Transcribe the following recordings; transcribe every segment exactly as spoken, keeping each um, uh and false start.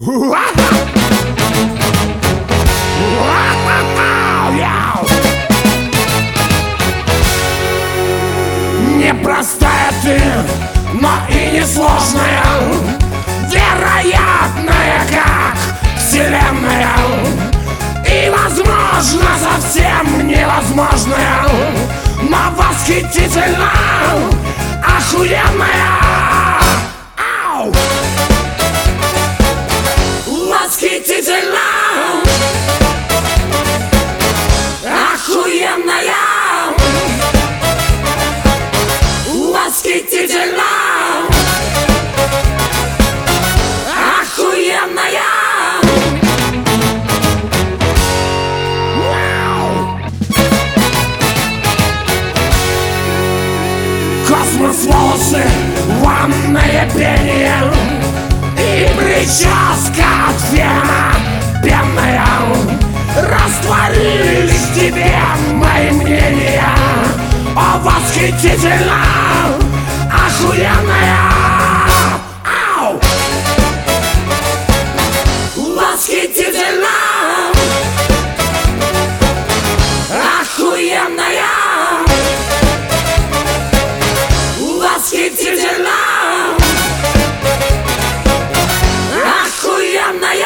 Непростая ты, но и несложная, вероятная, как вселенная, и, возможно, совсем невозможная, но восхитительно охуенная. Ау! Восхитительно охуенная. Восхитительно охуенная. Космос, волосы, ванное пение и прическа от фена пенная растворились в тебе мои мнения. О, восхитительно охуенная. Ау! Восхитительно охуенная. Восхитительно охуенная.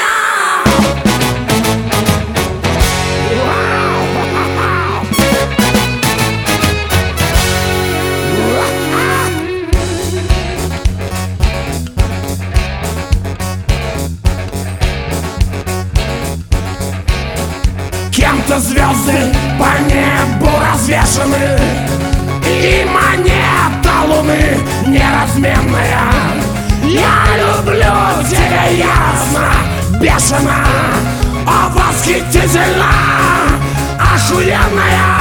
Кем-то звезды по небу развешаны, и монета луны неразменная. Я люблю тебя ясно, бешено, о, восхитительно охуенная.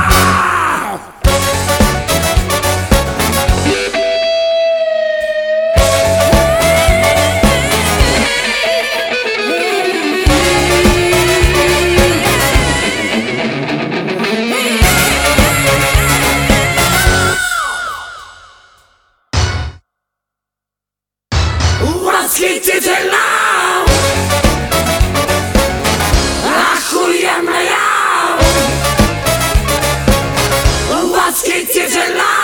Восхитительно охуенная. Восхитительно